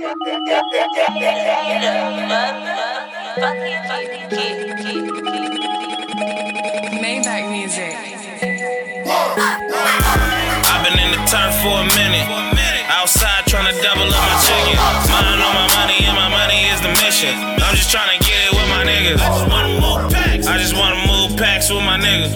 Maybach music. I've been in the turf for a minute. Outside trying to double up my chicken. Mind on my money and my money is the mission. I'm just trying to get it with my niggas. I just wanna move packs with my niggas.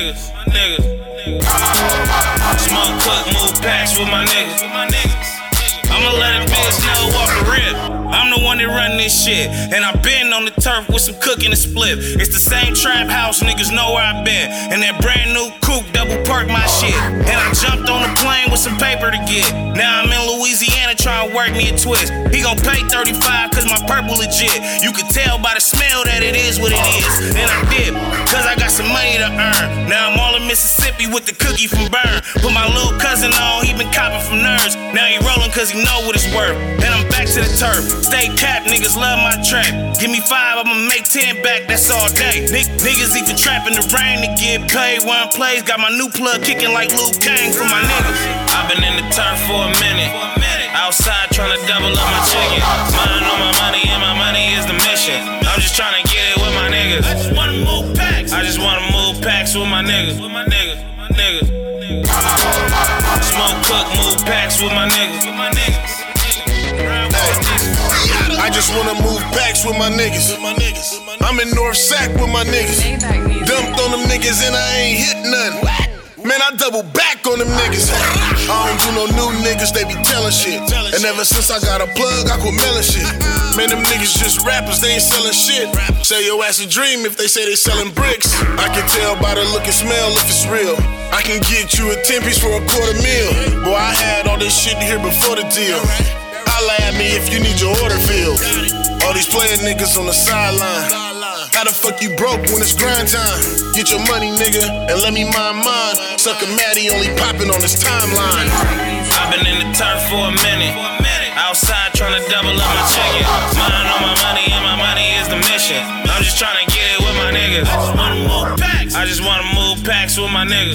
Smoke, cook, move packs with my niggas. I'ma let a bitch know off the rip. I'm the one that run this shit. And I been on the turf with some cooking and split. It's the same trap house, niggas know where I been. And that brand new coupe double park my shit. And I jumped on the plane with some paper to get. Now I'm in Louisiana trying to work me a twist. He gon' pay 35 cause my purple legit. You can tell by the smell that it is what it is. And I dip, cause I got some money to earn. Now I'm all in Mississippi with the cookie from Burn. Put my little cousin on, he been copping from Nerds. Now he rolling cause he know what it's worth. And I'm back to the turf. Stay capped, niggas love my track. Give me 5, I'ma make 10 back, that's all day. Niggas even trapping the rain to get paid. One plays, got my new plug kicking like Luke Kang for my niggas. I've been in the turf for a minute. Outside trying to double up my chicken. Mind on my money and my money is the mission. I'm just trying to get it with my niggas. I just wanna move packs with my niggas. Smoke, cook, move packs with my niggas. I just wanna move packs with my niggas. I'm in North Sac with my niggas. Dumped on them niggas and I ain't hit nothing. Man, I double back on them niggas. I don't do no new niggas, they be telling shit. And ever since I got a plug, I quit melling shit. Man, them niggas just rappers, they ain't selling shit. Say your ass a dream if they say they selling bricks. I can tell by the look and smell if it's real. I can get you a 10-piece for $250,000. Boy, I had all this shit here before the deal. Holla at me if you need your order filled. All these player niggas on the sideline. How the fuck you broke when it's grind time? Get your money, nigga, and let me mind mine. Sucker Maddie only popping on this timeline. I've been in the turf for a minute. Outside trying to double up my chicken. Mind on my money and my money is the mission. I'm just trying to get it with my niggas. I just wanna move packs with my niggas.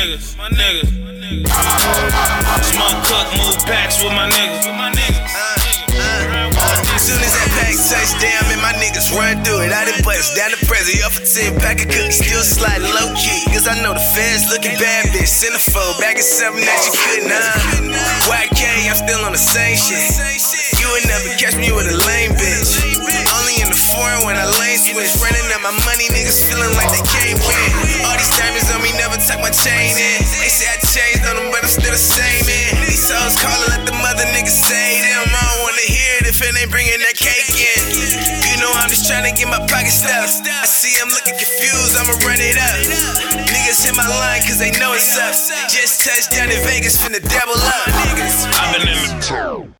Smoke, cook, move packs with my niggas. Soon as that pack touch down, man, my niggas run through it. I done bust down the present, up for 10 pack of cookies, still sliding low key. Cause I know the feds looking bad, bitch. Centerfold, back at 7 that you couldn't, YK, I'm still on the same shit. You would never catch me with a lame bitch. Only in the foreign when I lane switch. Running up my money, niggas feeling like they can't win. All these diamonds on me, never tuck my chain in. They say I changed on them, but I'm still the same, man. These hoes calling, let the mother niggas say them. I don't wanna hear it if it ain't bringing that cake in. You know I'm just trying to get my pocket stuffed. I see I'm looking confused, I'ma run it up. Niggas hit my line cause they know it's up. Just touched down in Vegas, finna double up. I've been in the